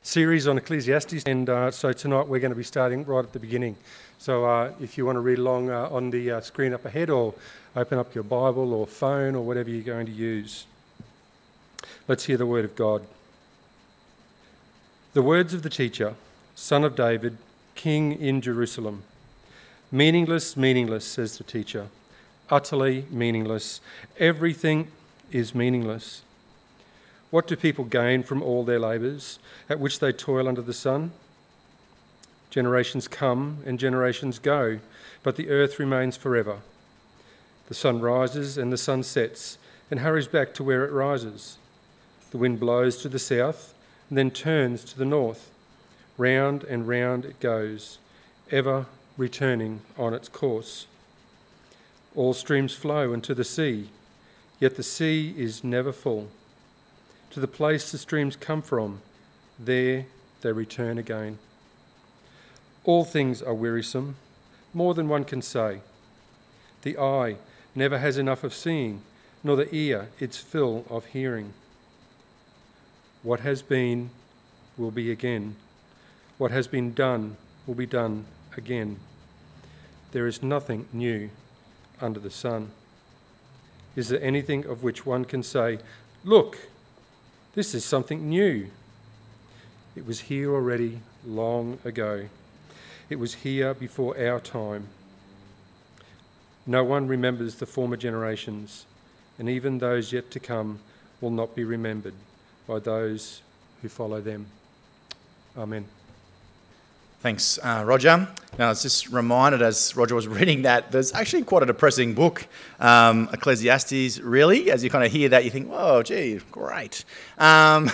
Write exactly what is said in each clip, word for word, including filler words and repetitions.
series on Ecclesiastes, and uh, so tonight we're going to be starting right at the beginning. So uh, if you want to read along uh, on the uh, screen up ahead, or open up your Bible or phone or whatever you're going to use. Let's hear the word of God. The words of the teacher, son of David, king in Jerusalem. Meaningless, meaningless, says the teacher. Utterly meaningless. Everything is meaningless. What do people gain from all their labours, at which they toil under the sun? Generations come and generations go, but the earth remains forever. The sun rises and the sun sets, and hurries back to where it rises. The wind blows to the south, and then turns to the north. Round and round it goes, ever returning on its course. All streams flow into the sea, yet the sea is never full. To the place the streams come from, there they return again. All things are wearisome, more than one can say. The eye never has enough of seeing, nor the ear its fill of hearing. What has been will be again. What has been done will be done again. There is nothing new under the sun. Is there anything of which one can say, "Look, this is something new"? It was here already long ago. It was here before our time. No one remembers the former generations, and even those yet to come will not be remembered by those who follow them. Amen. Thanks, uh, Roger. Now, I was just reminded as Roger was reading that there's actually quite a depressing book, um, Ecclesiastes, really. As you kind of hear that, you think, whoa, gee, great. Um,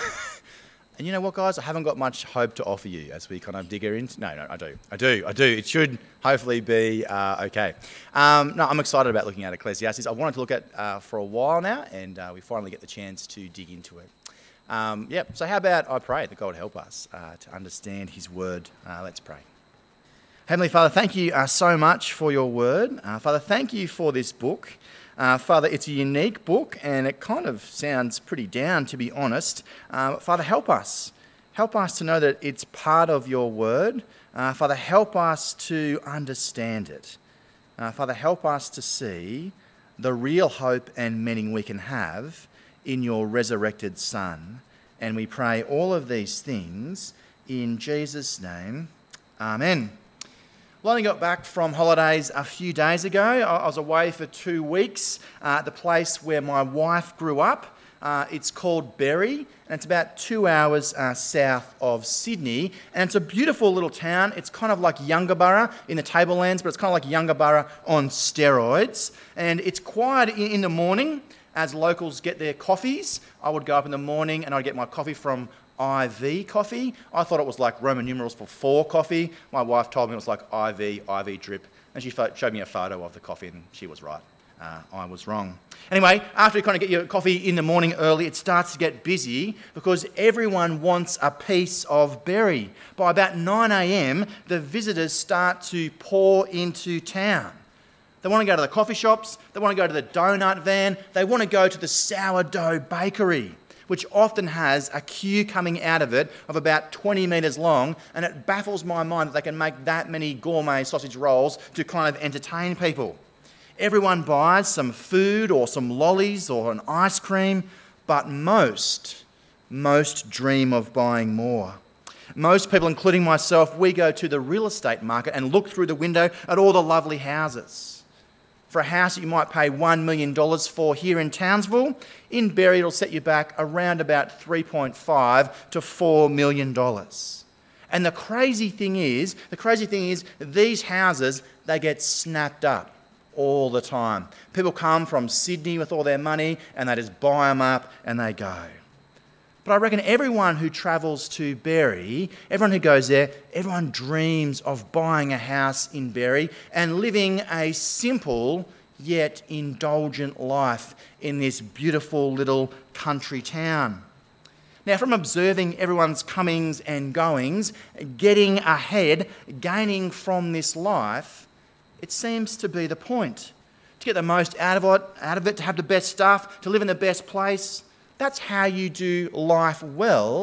and you know what, guys? I haven't got much hope to offer you as we kind of dig into... No, no, I do. I do. I do. It should hopefully be uh, okay. Um, no, I'm excited about looking at Ecclesiastes. I wanted to look at uh, for a while now, and uh, we finally get the chance to dig into it. Um, yep, so how about I pray that God would help us uh, to understand his word. Uh, let's pray. Heavenly Father, thank you uh, so much for your word. Uh, Father, thank you for this book. Uh, Father, it's a unique book and it kind of sounds pretty down, to be honest. Uh, Father, help us. Help us to know that it's part of your word. Uh, Father, help us to understand it. Uh, Father, help us to see the real hope and meaning we can have in your resurrected Son. And we pray all of these things in Jesus' name. Amen. Well, I only got back from holidays a few days ago. I was away for two weeks uh, at the place where my wife grew up. Uh, it's called Berry, and it's about two hours uh, south of Sydney. And it's a beautiful little town. It's kind of like Yungaburra in the Tablelands, but it's kind of like Yungaburra on steroids. And it's quiet in the morning as locals get their coffees. I would go up in the morning and I'd get my coffee from I V Coffee. I thought it was like Roman numerals for four coffee. My wife told me it was like I V, I V drip. And she showed me a photo of the coffee and she was right. Uh, I was wrong. Anyway, after you kind of get your coffee in the morning early, it starts to get busy because everyone wants a piece of berry. By about nine a.m, the visitors start to pour into town. They want to go to the coffee shops, they want to go to the donut van, they want to go to the sourdough bakery, which often has a queue coming out of it of about twenty metres long, and it baffles my mind that they can make that many gourmet sausage rolls to kind of entertain people. Everyone buys some food or some lollies or an ice cream, but most, most dream of buying more. Most people, including myself, we go to the real estate market and look through the window at all the lovely houses. For a house that you might pay one million dollars for here in Townsville, in Berry it'll set you back around about three point five to four million dollars. And the crazy thing is, the crazy thing is, these houses, they get snapped up all the time. People come from Sydney with all their money and they just buy them up and they go. But I reckon everyone who travels to Berry, everyone who goes there, everyone dreams of buying a house in Berry and living a simple yet indulgent life in this beautiful little country town. Now, from observing everyone's comings and goings, getting ahead, gaining from this life, it seems to be the point. To get the most out of it, out of it, to have the best stuff, to live in the best place. That's how you do life well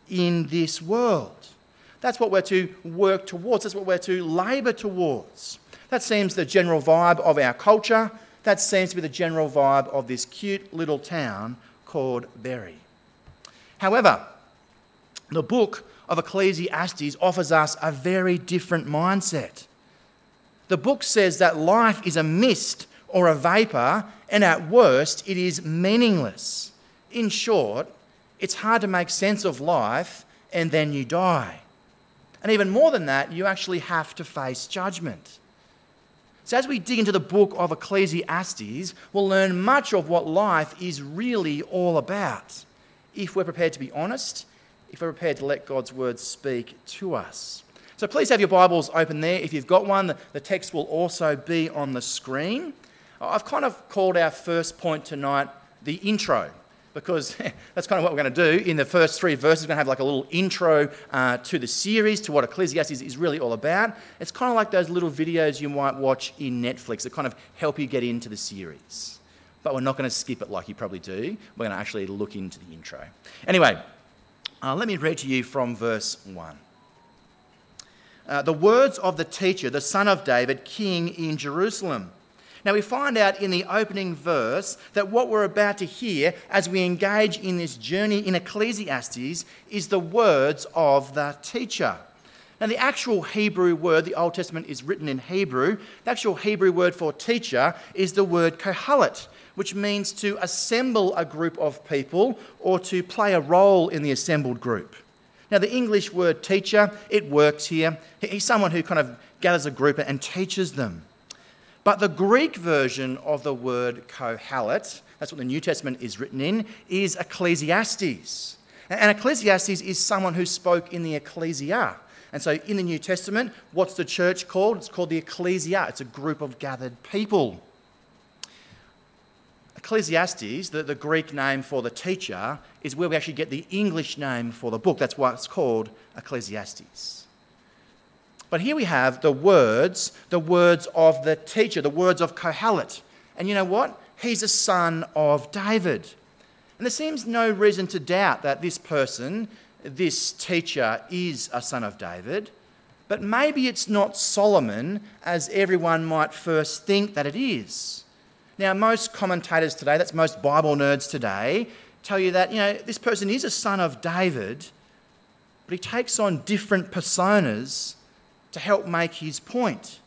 in this world. That's what we're to work towards. That's what we're to labour towards. That seems the general vibe of our culture. That seems to be the general vibe of this cute little town called Bury. However, the book of Ecclesiastes offers us a very different mindset. The book says that life is a mist or a vapour, and at worst, it is meaningless. In short, it's hard to make sense of life, and then you die. And even more than that, you actually have to face judgment. So as we dig into the book of Ecclesiastes, we'll learn much of what life is really all about, if we're prepared to be honest, if we're prepared to let God's word speak to us. So please have your Bibles open there. If you've got one, the text will also be on the screen. I've kind of called our first point tonight the intro, because that's kind of what we're going to do. In the first three verses, we're going to have like a little intro uh, to the series, to what Ecclesiastes is really all about. It's kind of like those little videos you might watch in Netflix that kind of help you get into the series. But we're not going to skip it like you probably do. We're going to actually look into the intro. Anyway, uh, let me read to you from verse one. Uh, the words of the teacher, the son of David, king in Jerusalem. Now we find out in the opening verse that what we're about to hear as we engage in this journey in Ecclesiastes is the words of the teacher. Now the actual Hebrew word, the Old Testament is written in Hebrew, the actual Hebrew word for teacher is the word kohelet, which means to assemble a group of people or to play a role in the assembled group. Now the English word teacher, it works here. He's someone who kind of gathers a group and teaches them. But the Greek version of the word kohelet, that's what the New Testament is written in, is Ecclesiastes. And Ecclesiastes is someone who spoke in the ecclesia. And so in the New Testament, what's the church called? It's called the ecclesia. It's a group of gathered people. Ecclesiastes, the, the Greek name for the teacher, is where we actually get the English name for the book. That's why it's called Ecclesiastes. But here we have the words, the words of the teacher, the words of Kohelet. And you know what? He's a son of David. And there seems no reason to doubt that this person, this teacher, is a son of David. But maybe it's not Solomon, as everyone might first think that it is. Now, most commentators today, that's most Bible nerds today, tell you that, you know, this person is a son of David, but he takes on different personas to help make his point.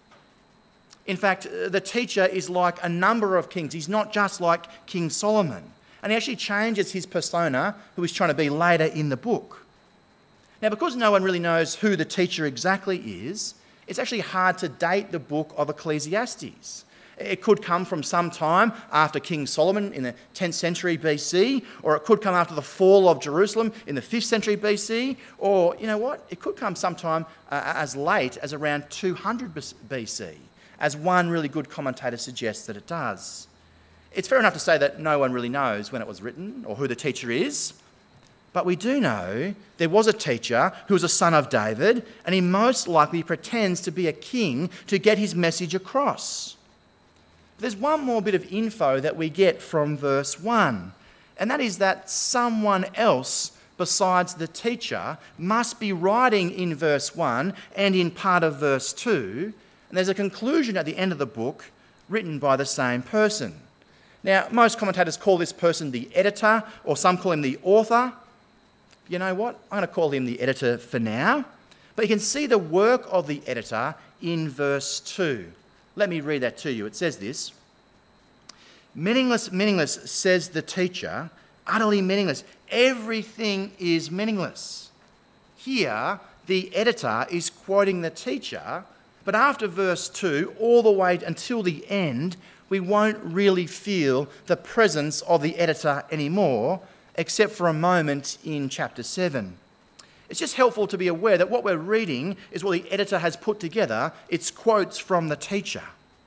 In fact, the teacher is like a number of kings. He's not just like King Solomon. And he actually changes his persona, who he's trying to be later in the book. Now, because no one really knows who the teacher exactly is, it's actually hard to date the book of Ecclesiastes. It could come from some time after King Solomon in the tenth century B C, or it could come after the fall of Jerusalem in the fifth century B C, or, you know what, it could come sometime uh, as late as around two hundred B C, as one really good commentator suggests that it does. It's fair enough to say that no one really knows when it was written or who the teacher is, but we do know there was a teacher who was a son of David, and he most likely pretends to be a king to get his message across. There's one more bit of info that we get from verse one, and that is that someone else besides the teacher must be writing in verse one and in part of verse two, and there's a conclusion at the end of the book written by the same person. Now, most commentators call this person the editor, or some call him the author. You know what? I'm going to call him the editor for now. But you can see the work of the editor in verse two. Let me read that to you. It says this: meaningless, meaningless, says the teacher, utterly meaningless. Everything is meaningless. Here, the editor is quoting the teacher, but after verse two, all the way until the end, we won't really feel the presence of the editor anymore, except for a moment in chapter seven. It's just helpful to be aware that what we're reading is what the editor has put together. It's quotes from the teacher.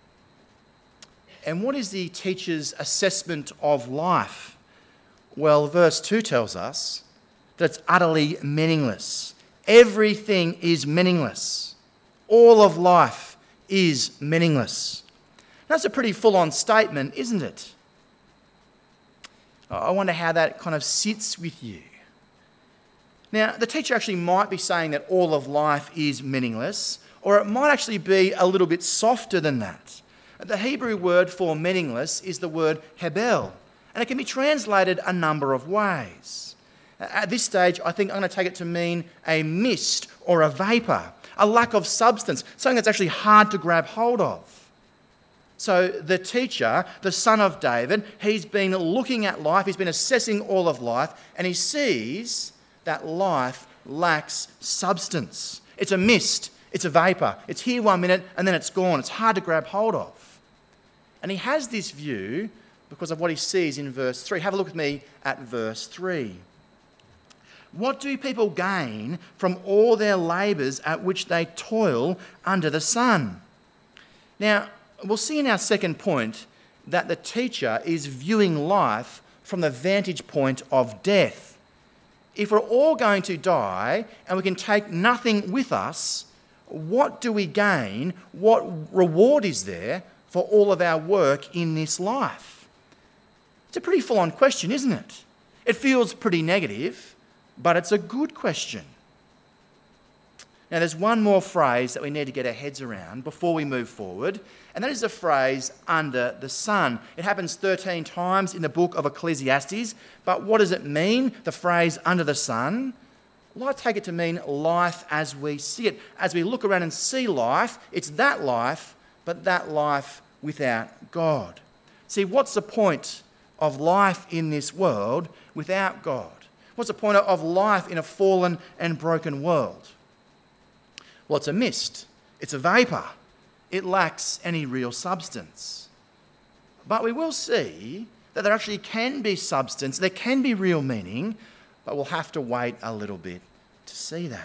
And what is the teacher's assessment of life? Well, verse two tells us that it's utterly meaningless. Everything is meaningless. All of life is meaningless. That's a pretty full-on statement, isn't it? I wonder how that kind of sits with you. Now, the teacher actually might be saying that all of life is meaningless, or it might actually be a little bit softer than that. The Hebrew word for meaningless is the word hebel, and it can be translated a number of ways. At this stage, I think I'm going to take it to mean a mist or a vapour, a lack of substance, something that's actually hard to grab hold of. So the teacher, the son of David, he's been looking at life, he's been assessing all of life, and he sees that life lacks substance. It's a mist, it's a vapour. It's here one minute and then it's gone. It's hard to grab hold of. And he has this view because of what he sees in verse three. Have a look with me at verse three. What do people gain from all their labours at which they toil under the sun? Now, we'll see in our second point that the teacher is viewing life from the vantage point of death. If we're all going to die and we can take nothing with us, what do we gain? What reward is there for all of our work in this life? It's a pretty full-on question, isn't it? It feels pretty negative, but it's a good question. Now, there's one more phrase that we need to get our heads around before we move forward, and that is the phrase, under the sun. It happens thirteen times in the book of Ecclesiastes, but what does it mean, the phrase, under the sun? Well, I take it to mean life as we see it. As we look around and see life, it's that life, but that life without God. See, what's the point of life in this world without God? What's the point of life in a fallen and broken world? Well, it's a mist. It's a vapour. It lacks any real substance. But we will see that there actually can be substance, there can be real meaning, but we'll have to wait a little bit to see that.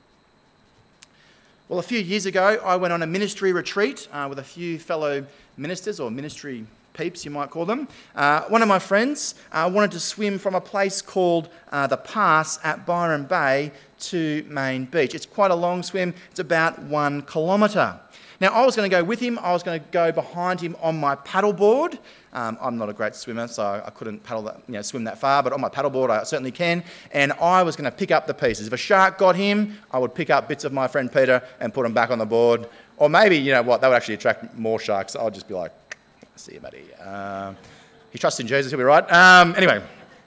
Well, a few years ago, I went on a ministry retreat uh, with a few fellow ministers, or ministry peeps, you might call them. Uh, one of my friends uh, wanted to swim from a place called uh, the Pass at Byron Bay to Main Beach. It's quite a long swim. It's about one kilometre. Now, I was going to go with him. I was going to go behind him on my paddleboard. Um, I'm not a great swimmer, so I couldn't paddle that, you know, swim that far, but on my paddleboard I certainly can. And I was going to pick up the pieces. If a shark got him, I would pick up bits of my friend Peter and put them back on the board. Or maybe, you know what, that would actually attract more sharks. I'll just be like, see you, buddy. Uh, he trusts in Jesus, he'll be right. Um, anyway.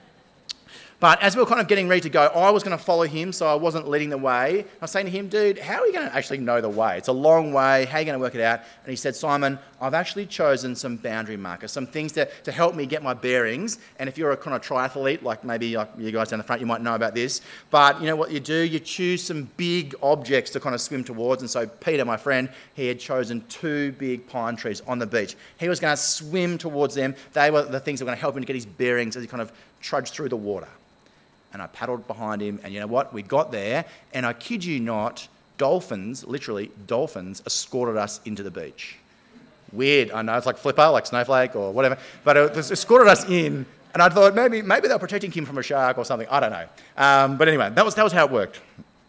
But as we were kind of getting ready to go, I was going to follow him, so I wasn't leading the way. I was saying to him, dude, how are you going to actually know the way? It's a long way. How are you going to work it out? And he said, Simon, I've actually chosen some boundary markers, some things to, to help me get my bearings. And if you're a kind of triathlete, like maybe like you guys down the front, you might know about this. But you know what you do? You choose some big objects to kind of swim towards. And so Peter, my friend, he had chosen two big pine trees on the beach. He was going to swim towards them. They were the things that were going to help him to get his bearings as he kind of trudged through the water. And I paddled behind him, and you know what? We got there, and I kid you not, dolphins, literally dolphins, escorted us into the beach. Weird, I know, it's like Flipper, like Snowflake or whatever, but it escorted us in, and I thought maybe maybe they were protecting him from a shark or something, I don't know. Um, but anyway, that was that was how it worked.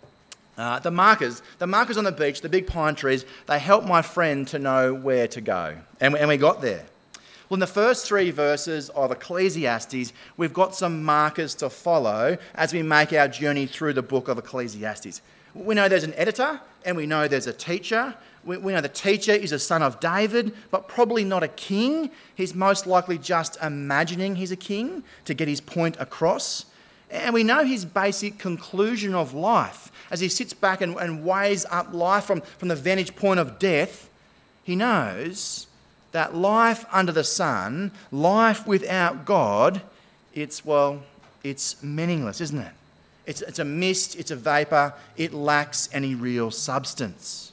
Uh, the markers, the markers on the beach, the big pine trees, they helped my friend to know where to go, and, and we got there. Well, in the first three verses of Ecclesiastes, we've got some markers to follow as we make our journey through the book of Ecclesiastes. We know there's an editor, and we know there's a teacher. We, we know the teacher is a son of David, but probably not a king. He's most likely just imagining he's a king to get his point across. And we know his basic conclusion of life. As he sits back and, and weighs up life from, from the vantage point of death, he knows that life under the sun, life without God, it's, well, it's meaningless, isn't it? It's, it's a mist, it's a vapour, it lacks any real substance.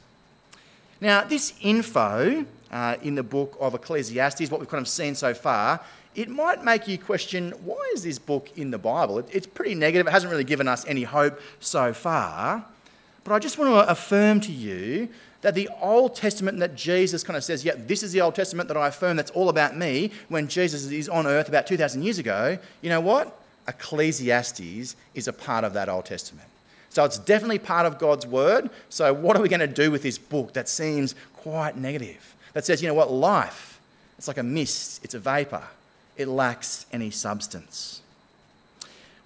Now, this info uh, in the book of Ecclesiastes, what we've kind of seen so far, it might make you question, why is this book in the Bible? It, it's pretty negative, it hasn't really given us any hope so far. But I just want to affirm to you that the Old Testament that Jesus kind of says, yeah, this is the Old Testament that I affirm that's all about me, when Jesus is on earth about two thousand years ago, you know what? Ecclesiastes is a part of that Old Testament. So it's definitely part of God's word. So what are we going to do with this book that seems quite negative? That says, you know what? Life, it's like a mist, it's a vapour. It lacks any substance.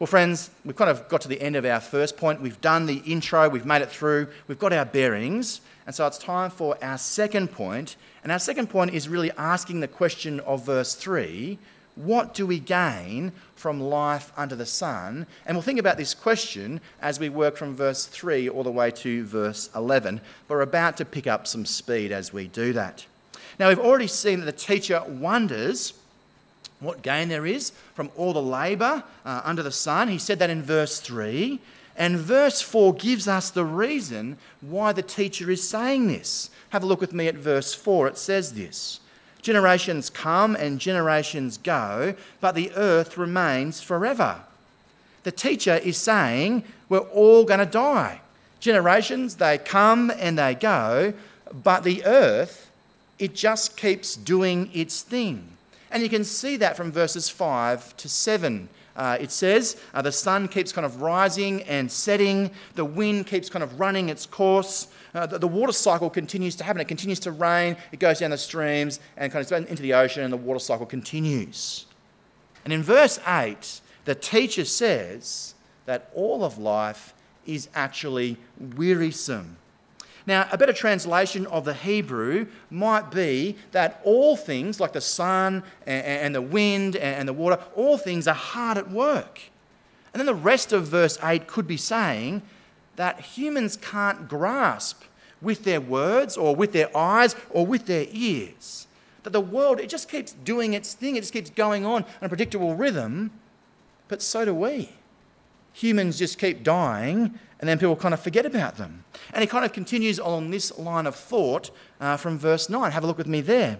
Well, friends, we've kind of got to the end of our first point. We've done the intro, we've made it through, we've got our bearings, and so it's time for our second point. And our second point is really asking the question of verse three, what do we gain from life under the sun? And we'll think about this question as we work from verse three all the way to verse eleven. We're about to pick up some speed as we do that. Now, we've already seen that the teacher wonders what gain there is from all the labour uh, under the sun. He said that in verse three. And verse four gives us the reason why the teacher is saying this. Have a look with me at verse four. It says this, generations come and generations go, but the earth remains forever. The teacher is saying we're all going to die. Generations, they come and they go, but the earth, it just keeps doing its thing. And you can see that from verses five to seven. Uh, it says uh, the sun keeps kind of rising and setting. The wind keeps kind of running its course. Uh, the, the water cycle continues to happen. It continues to rain. It goes down the streams and kind of into the ocean, and the water cycle continues. And in verse eight, the teacher says that all of life is actually wearisome. Now, a better translation of the Hebrew might be that all things, like the sun and the wind and the water, all things are hard at work. And then the rest of verse eight could be saying that humans can't grasp with their words or with their eyes or with their ears. That the world, it just keeps doing its thing. It just keeps going on in a predictable rhythm. But so do we. Humans just keep dying, and then people kind of forget about them. And he kind of continues along this line of thought uh, from verse nine. Have a look with me there.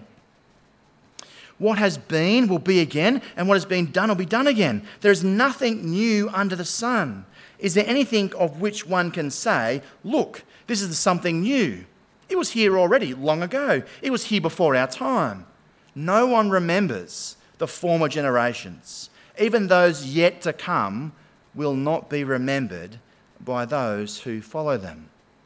What has been will be again, and what has been done will be done again. There is nothing new under the sun. Is there anything of which one can say, look, this is something new? It was here already long ago. It was here before our time. No one remembers the former generations. Even those yet to come will not be remembered by those who follow them.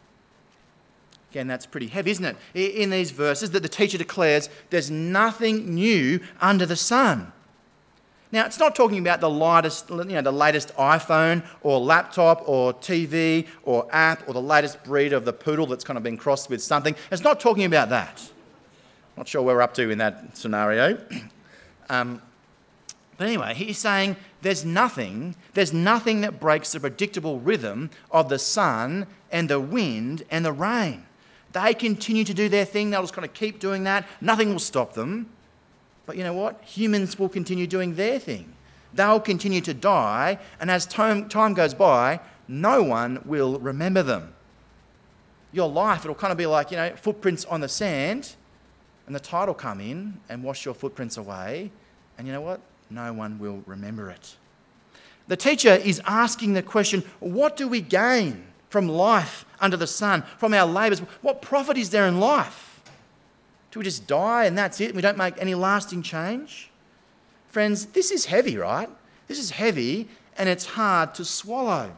Again, that's pretty heavy, isn't it? In these verses that the teacher declares there's nothing new under the sun. Now, it's not talking about the latest, you know, the latest iPhone or laptop or T V or app or the latest breed of the poodle that's kind of been crossed with something. It's not talking about that. Not sure where we're up to in that scenario. um, But anyway, he's saying there's nothing, there's nothing that breaks the predictable rhythm of the sun and the wind and the rain. They continue to do their thing. They'll just kind of keep doing that. Nothing will stop them. But you know what? Humans will continue doing their thing. They'll continue to die, and as time, time goes by, no one will remember them. Your life, it'll kind of be like, you know, footprints on the sand, and the tide will come in and wash your footprints away, and you know what? No one will remember it. The teacher is asking the question, what do we gain from life under the sun, from our labours? What profit is there in life? Do we just die and that's it and we don't make any lasting change? Friends, this is heavy, right? This is heavy and it's hard to swallow.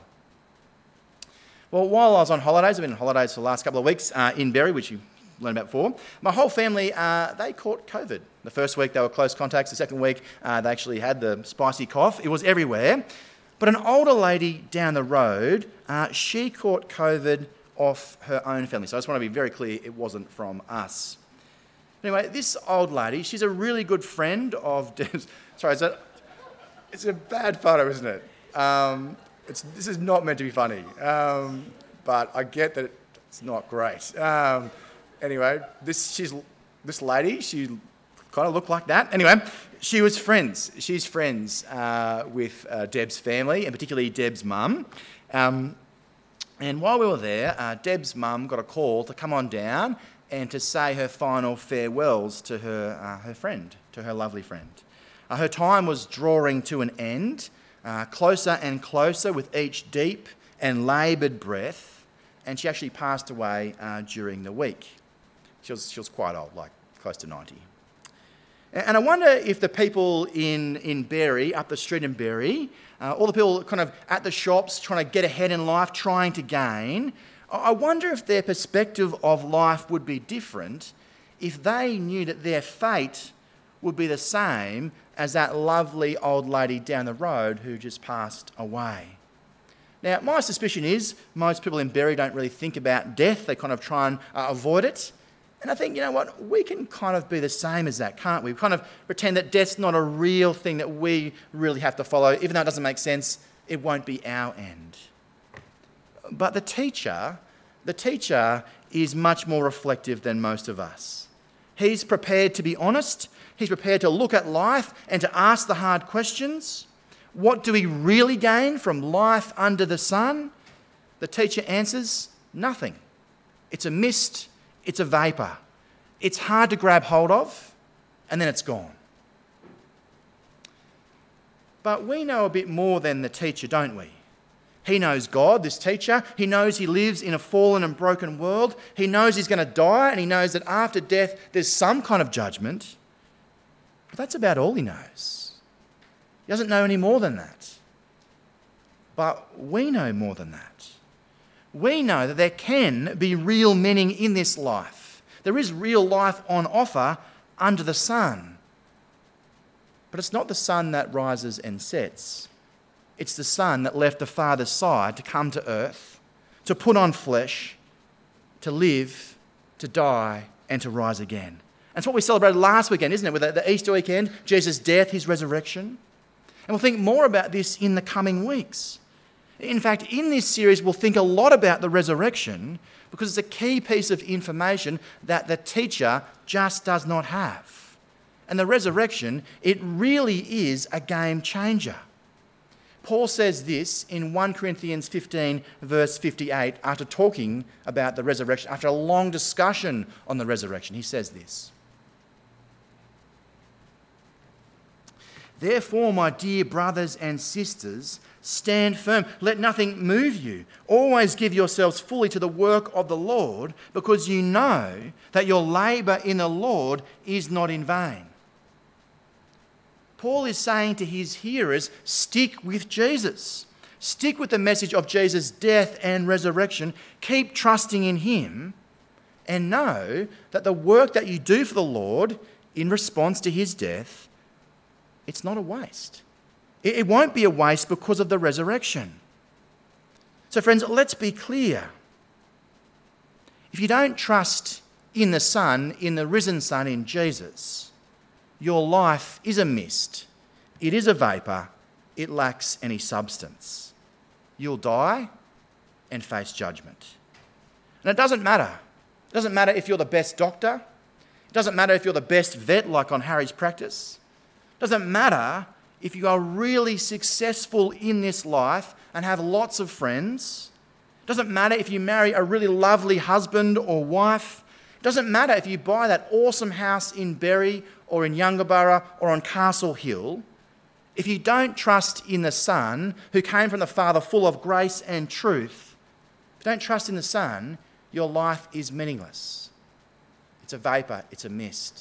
Well, while I was on holidays, I've been on holidays for the last couple of weeks uh, in Berry, which you learned about before. My whole family, uh, they caught COVID. The first week they were close contacts. The second week uh, they actually had the spicy cough. It was everywhere. But an older lady down the road, uh, she caught COVID off her own family. So I just want to be very clear, it wasn't from us. Anyway, this old lady, she's a really good friend of Deb's. Sorry, it's a, it's a bad photo, isn't it? Um, it's, this is not meant to be funny. Um, but I get that it's not great. Um, Anyway, this she's this lady, she kind of looked like that. Anyway, she was friends. She's friends uh, with uh, Deb's family, and particularly Deb's mum. Um, and while we were there, uh, Deb's mum got a call to come on down and to say her final farewells to her uh, her friend, to her lovely friend. Uh, her time was drawing to an end, uh, closer and closer with each deep and laboured breath, and she actually passed away uh, during the week. She was, she was quite old, like close to ninety. And I wonder if the people in, in Berry, up the street in Berry, uh, all the people kind of at the shops trying to get ahead in life, trying to gain, I wonder if their perspective of life would be different if they knew that their fate would be the same as that lovely old lady down the road who just passed away. Now, my suspicion is most people in Berry don't really think about death. They kind of try and uh, avoid it. And I think, you know what, we can kind of be the same as that, can't we? We kind of pretend that death's not a real thing that we really have to follow. Even though it doesn't make sense, it won't be our end. But the teacher, the teacher is much more reflective than most of us. He's prepared to be honest. He's prepared to look at life and to ask the hard questions. What do we really gain from life under the sun? The teacher answers, nothing. It's a mist. It's a vapour. It's hard to grab hold of, and then it's gone. But we know a bit more than the teacher, don't we? He knows God, this teacher. He knows he lives in a fallen and broken world. He knows he's going to die, and he knows that after death there's some kind of judgment. But that's about all he knows. He doesn't know any more than that. But we know more than that. We know that there can be real meaning in this life. There is real life on offer under the sun. But it's not the sun that rises and sets. It's the Son that left the Father's side to come to earth, to put on flesh, to live, to die, and to rise again. That's what we celebrated last weekend, isn't it? With the Easter weekend, Jesus' death, his resurrection. And we'll think more about this in the coming weeks. In fact, in this series, we'll think a lot about the resurrection because it's a key piece of information that the teacher just does not have. And the resurrection, it really is a game changer. Paul says this in First Corinthians fifteen, verse fifty-eight, after talking about the resurrection, after a long discussion on the resurrection. He says this: "Therefore, my dear brothers and sisters, stand firm. Let nothing move you. Always give yourselves fully to the work of the Lord, because you know that your labour in the Lord is not in vain." Paul is saying to his hearers, stick with Jesus. Stick with the message of Jesus' death and resurrection. Keep trusting in him and know that the work that you do for the Lord in response to his death, it's not a waste. It won't be a waste because of the resurrection. So friends, let's be clear. If you don't trust in the Son, in the risen Son, in Jesus, your life is a mist. It is a vapour. It lacks any substance. You'll die and face judgment. And it doesn't matter. It doesn't matter if you're the best doctor. It doesn't matter if you're the best vet, like on Harry's Practice. It doesn't matter if you are really successful in this life and have lots of friends. It doesn't matter if you marry a really lovely husband or wife. It doesn't matter if you buy that awesome house in Berry or in Yungaburra or on Castle Hill. If you don't trust in the Son, who came from the Father full of grace and truth, if you don't trust in the Son, your life is meaningless. It's a vapour, it's a mist.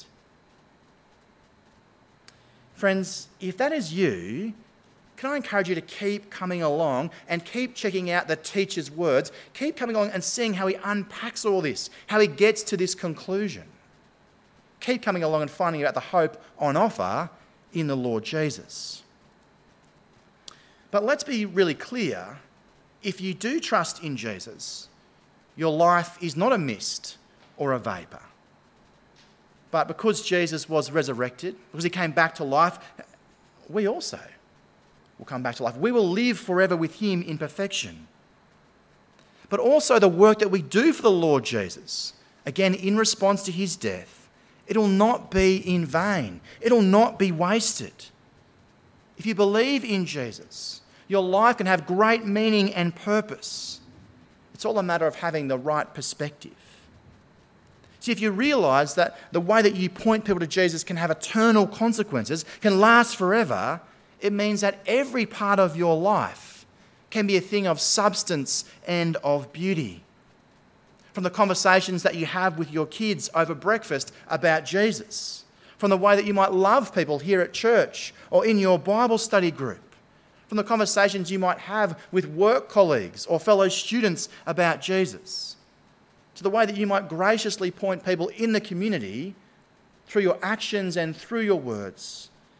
Friends, if that is you, can I encourage you to keep coming along and keep checking out the teacher's words, keep coming along and seeing how he unpacks all this, how he gets to this conclusion. Keep coming along and finding out the hope on offer in the Lord Jesus. But let's be really clear. If you do trust in Jesus, your life is not a mist or a vapour. But because Jesus was resurrected, because he came back to life, we also will come back to life. We will live forever with him in perfection. But also the work that we do for the Lord Jesus, again in response to his death, it'll not be in vain. It'll not be wasted. If you believe in Jesus, your life can have great meaning and purpose. It's all a matter of having the right perspective. See, if you realise that the way that you point people to Jesus can have eternal consequences, can last forever, it means that every part of your life can be a thing of substance and of beauty. From the conversations that you have with your kids over breakfast about Jesus, from the way that you might love people here at church or in your Bible study group, from the conversations you might have with work colleagues or fellow students about Jesus, to the way that you might graciously point people in the community through your actions and through your words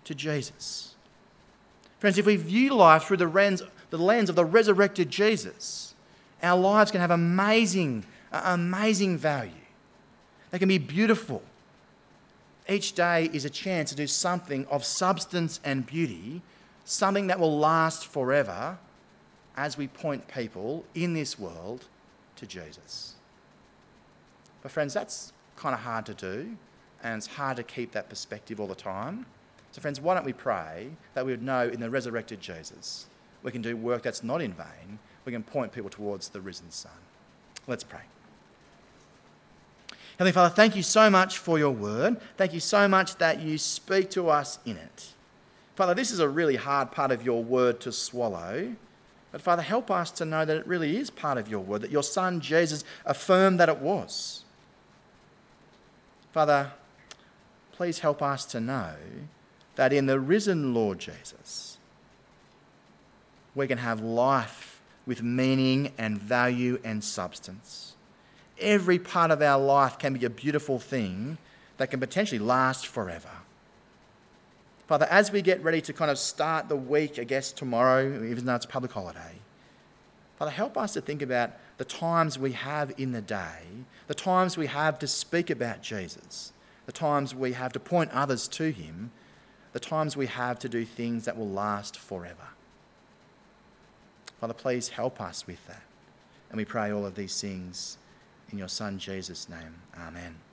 to Jesus. Friends, if we view life through the lens, the lens of the resurrected Jesus, our lives can have amazing, uh, amazing value. They can be beautiful. Each day is a chance to do something of substance and beauty, something that will last forever as we point people in this world to Jesus. But friends, that's kind of hard to do, and it's hard to keep that perspective all the time. So friends, why don't we pray that we would know in the resurrected Jesus we can do work that's not in vain. We can point people towards the risen Son. Let's pray. Heavenly Father, thank you so much for your word. Thank you so much that you speak to us in it. Father, this is a really hard part of your word to swallow. But Father, help us to know that it really is part of your word, that your Son Jesus affirmed that it was. Father, please help us to know that in the risen Lord Jesus, we can have life with meaning and value and substance. Every part of our life can be a beautiful thing that can potentially last forever. Father, as we get ready to kind of start the week, I guess tomorrow, even though it's a public holiday, Father, help us to think about the times we have in the day, the times we have to speak about Jesus, the times we have to point others to him, the times we have to do things that will last forever. Father, please help us with that. And we pray all of these things in your Son Jesus' name. Amen.